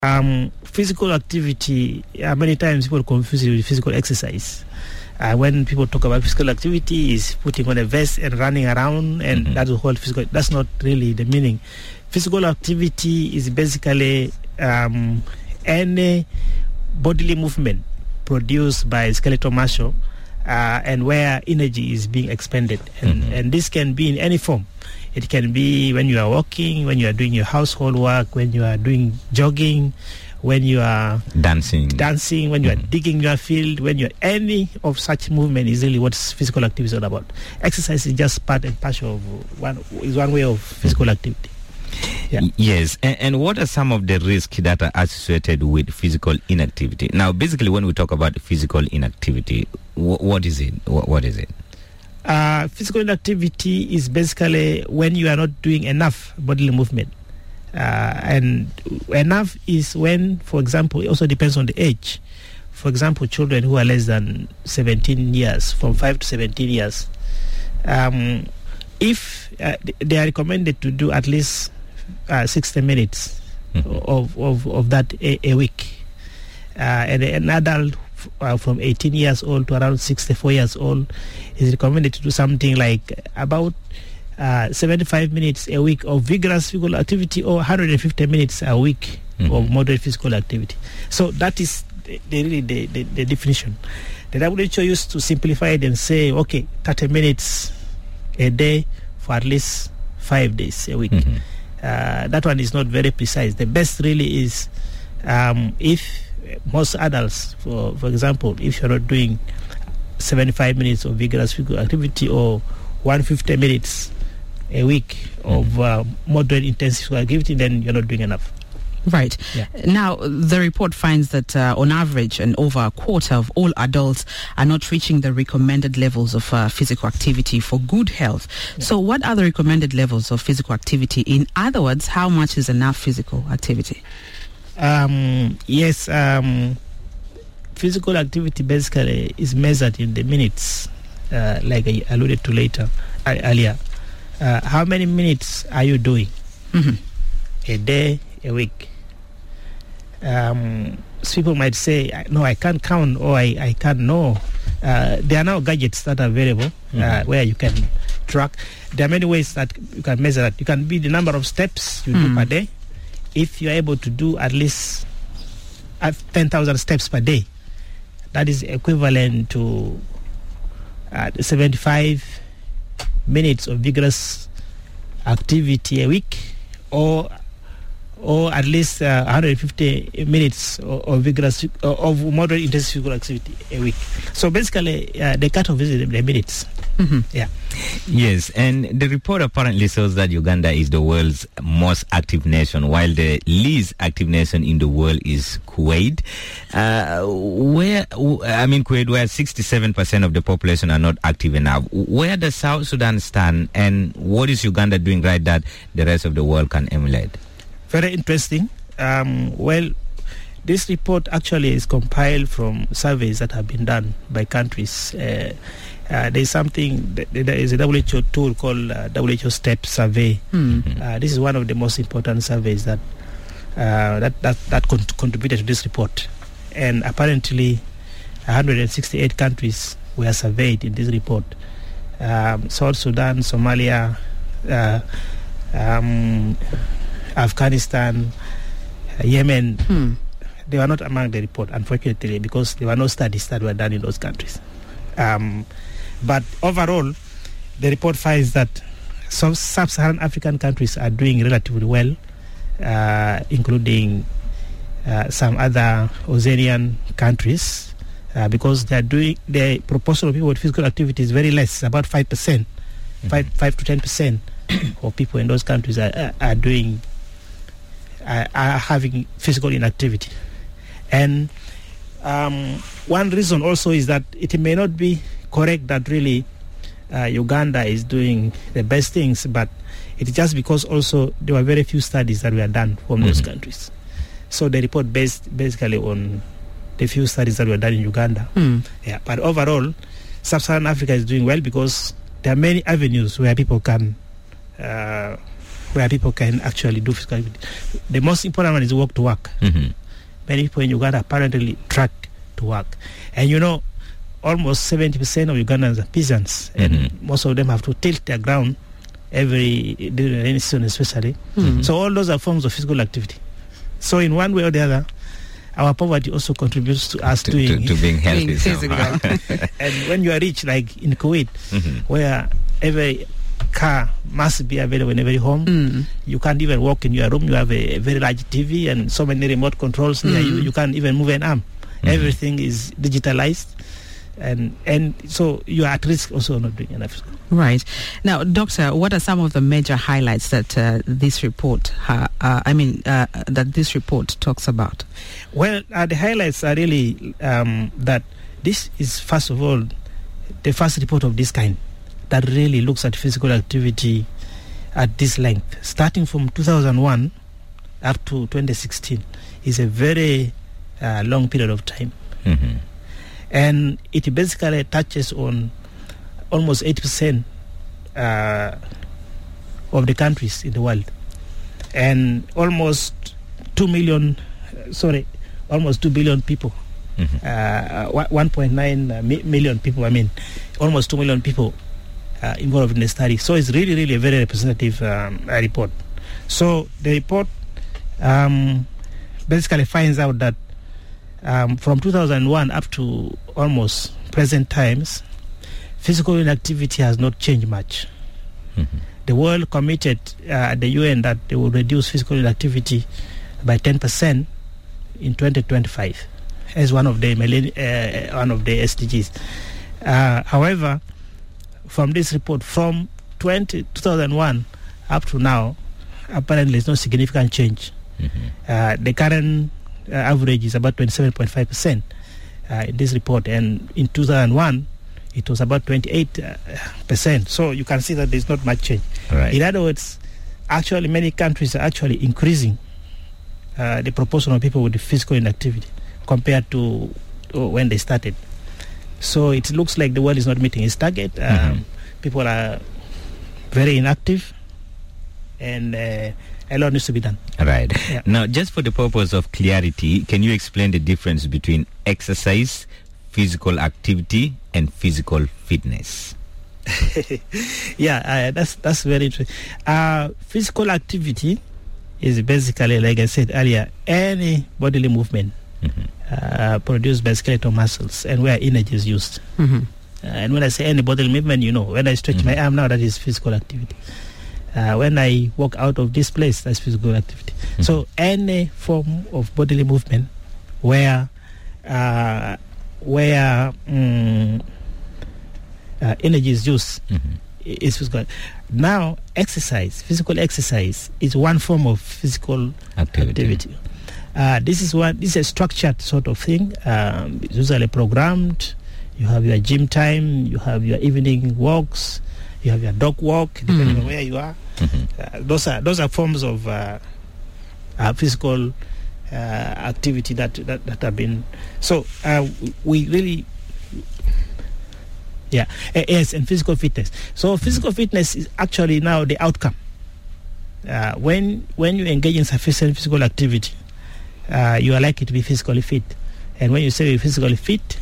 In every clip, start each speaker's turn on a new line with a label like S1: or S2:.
S1: Physical activity, many times people confuse it with physical exercise. When people talk about physical activity, is putting on a vest and running around, and that's the whole physical. That's not really the meaning. Physical activity is basically any bodily movement produced by skeletal muscle and where energy is being expended. And this can be in any form. It can be when you are walking, when you are doing your household work, when you are doing jogging, when you are dancing, when you are digging your field, when you are any of such movement is really what physical activity is all about. Exercise is just part and parcel of one way of physical activity. Yeah.
S2: Yes, and what are some of the risks that are associated with physical inactivity? Now, basically, when we talk about physical inactivity, what is it? What is it?
S1: Physical inactivity is basically when you are not doing enough bodily movement. And enough is when, for example, it also depends on the age. For example, children who are less than 17 years, from 5 to 17 years, if they are recommended to do at least 60 minutes of that a week. And an adult from 18 years old to around 64 years old is recommended to do something like about 75 minutes a week of vigorous physical activity or 150 minutes a week of moderate physical activity. So that is the definition. The WHO used to simplify it and say, okay, 30 minutes a day for at least 5 days a week. That one is not very precise. The best really is if most adults, for example, if you're not doing 75 minutes of vigorous physical activity or 150 minutes a week of moderate intensive physical activity, then you're not doing enough.
S3: Right.
S1: Yeah.
S3: Now, the report finds that on average, and over a quarter of all adults are not reaching the recommended levels of physical activity for good health. Yeah. So what are the recommended levels of physical activity? In other words, how much is enough physical activity?
S1: Physical activity basically is measured in the minutes, like I alluded to earlier. How many minutes are you doing a day, a week? So people might say, no, I can't count, or I can't know. There are now gadgets that are available where you can track. There are many ways that you can measure that. You can be the number of steps you do per day. If you're able to do at least 10,000 steps per day, that is equivalent to 75 minutes of vigorous activity a week, or at least 150 minutes of vigorous of moderate intensive physical activity a week. So basically, the cutoff is the minutes. Yeah.
S2: Yes, and the report apparently shows that Uganda is the world's most active nation, while the least active nation in the world is Kuwait. Kuwait, where 67% of the population are not active enough. Where does South Sudan stand, and what is Uganda doing right that the rest of the world can emulate?
S1: Very interesting. This report actually is compiled from surveys that have been done by countries. There is a WHO tool called WHO STEP survey. This is one of the most important surveys that contributed to this report. And apparently, 168 countries were surveyed in this report. South Sudan, Somalia, Afghanistan, Yemen, they were not among the report, unfortunately, because there were no studies that were done in those countries. But overall, the report finds that some sub-Saharan African countries are doing relatively well, including some other Oceanian countries, because the proportion of people with physical activity is very less, about 5%, 5 to 10% of people in those countries are having physical inactivity. And one reason also is that it may not be correct that really Uganda is doing the best things, but it's just because also there were very few studies that were done from those countries. So the report based basically on the few studies that were done in Uganda. Yeah, but overall, Sub-Saharan Africa is doing well because there are many avenues where people can where people can actually do physical activity. The most important one is walk to work. Many people in Uganda apparently track to work. And you know, almost 70% of Ugandans are peasants, and most of them have to tilt their ground during the rainy season especially. So all those are forms of physical activity. So in one way or the other, our poverty also contributes to us
S2: to being healthy.
S1: And when you are rich, like in Kuwait, where every car must be available in every home, you can't even walk in your room. You have a very large TV and so many remote controls near you. You can't even move an arm. Everything is digitalized. And so you are at risk also not doing enough.
S3: Right. Now, Doctor, what are some of the major highlights that this report that this report talks about?
S1: Well, the highlights are really that this is, first of all, the first report of this kind that really looks at physical activity at this length. Starting from 2001 up to 2016 is a very long period of time. And it basically touches on almost 80% of the countries in the world. And almost 2 billion people. 1.9 million people, almost 2 million people involved in the study. So it's really, really a very representative report. So the report basically finds out that from 2001 up to almost present times, physical inactivity has not changed much. The world committed at the UN that they will reduce physical inactivity by 10% in 2025 as one of the SDGs. However, from this report, from 2001 up to now, apparently there's no significant change. The current average is about 27.5% in this report, and in 2001 it was about 28%. So you can see that there's not much change.
S2: Right.
S1: In other words, actually many countries are actually increasing the proportion of people with physical inactivity compared to when they started. So it looks like the world is not meeting its target. People are very inactive, and a lot needs to be done.
S2: Right.
S1: Yeah.
S2: Now, just for the purpose of clarity, can you explain the difference between exercise, physical activity, and physical fitness?
S1: That's very interesting. Physical activity is basically, like I said earlier, any bodily movement produced by skeletal muscles and where energy is used. And when I say any bodily movement, when I stretch my arm now, that is physical activity. When I walk out of this place, that's physical activity. So any form of bodily movement where energy is used is physical. Now, physical exercise is one form of physical activity. This is a structured sort of thing. It's usually programmed. You have your gym time, you have your evening walks, you have your dog walk, depending on where you are. Those are forms of physical activity that have been. So we really, yes, and physical fitness. So physical fitness is actually now the outcome. When you engage in sufficient physical activity, you are likely to be physically fit. And when you say you're physically fit,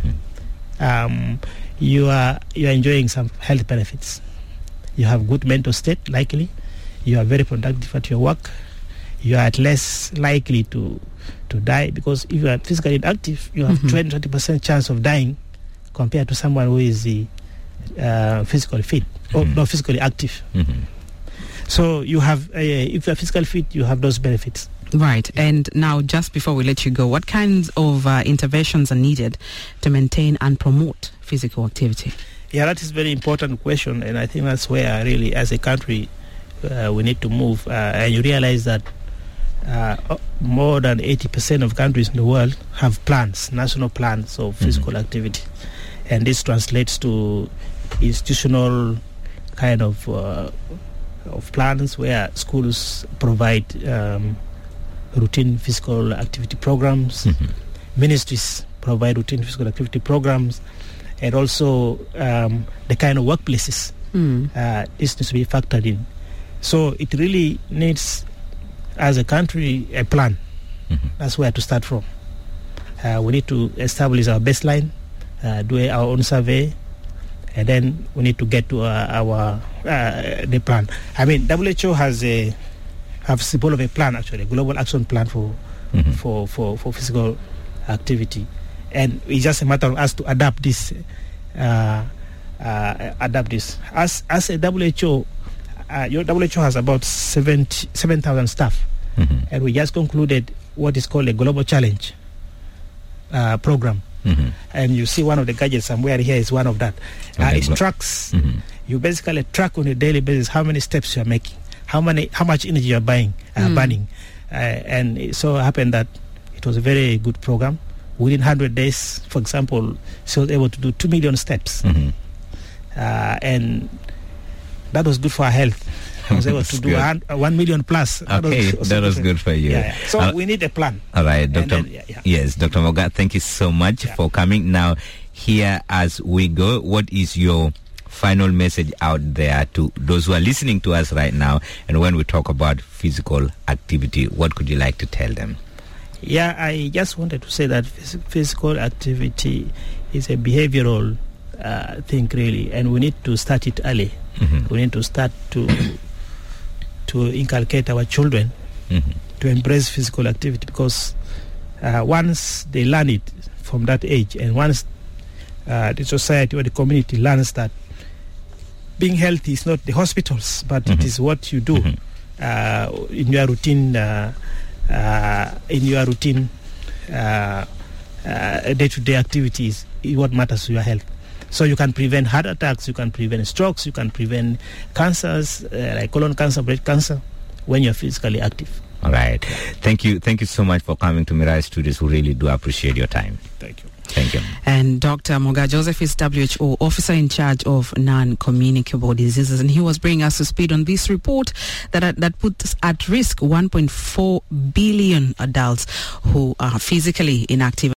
S1: you are enjoying some health benefits. You have good mental state, likely. You are very productive at your work. You are less likely to die, because if you are physically inactive, you have 20% chance of dying compared to someone who is physically fit or not physically active. So you have, if you are physically fit, you have those benefits.
S3: Right. And now, just before we let you go, what kinds of interventions are needed to maintain and promote physical activity?
S1: Yeah, that is a very important question, and I think that's where really, as a country, we need to move. And you realize that more than 80% of countries in the world have plans, national plans of physical activity, and this translates to institutional kind of plans where schools provide routine physical activity programs, ministries provide routine physical activity programs, and also the kind of workplaces this needs to be factored in. So it really needs, as a country, a plan. That's where to start from. We need to establish our baseline, do our own survey, and then we need to get to the plan. I mean, WHO has a symbol of a plan, actually, a global action plan for physical activity, and it's just a matter of us to adapt this. As a WHO, your WHO has about 7,000 staff, and we just concluded what is called a global challenge program. And you see one of the gadgets somewhere here is one of that. It tracks. You basically track on a daily basis how many steps you are making, how much energy you are burning, and it so happened that it was a very good program. Within 100 days, for example, she was able to do 2 million steps, and that was good for our health. I was able to do 1 million plus.
S2: Okay, that was good for you.
S1: Yeah. So we need a plan.
S2: All right, Dr. Yes, Dr. Moga, thank you so much for coming. Now, here as we go, what is your final message out there to those who are listening to us right now? And when we talk about physical activity, what could you like to tell them?
S1: Yeah, I just wanted to say that physical activity is a behavioral thing, really, and we need to start it early. We need to start to inculcate our children to embrace physical activity, because once they learn it from that age, and once the society or the community learns that being healthy is not the hospitals, but it is what you do in your routine, day-to-day activities, is what matters to your health. So you can prevent heart attacks, you can prevent strokes, you can prevent cancers like colon cancer, breast cancer, when you're physically active.
S2: All right. Thank you so much for coming to Mirai Studios. We really do appreciate your time.
S1: Thank you.
S2: Thank you.
S3: And Dr. Moga Joseph is WHO officer in charge of non-communicable diseases, and he was bringing us to speed on this report that puts at risk 1.4 billion adults who are physically inactive.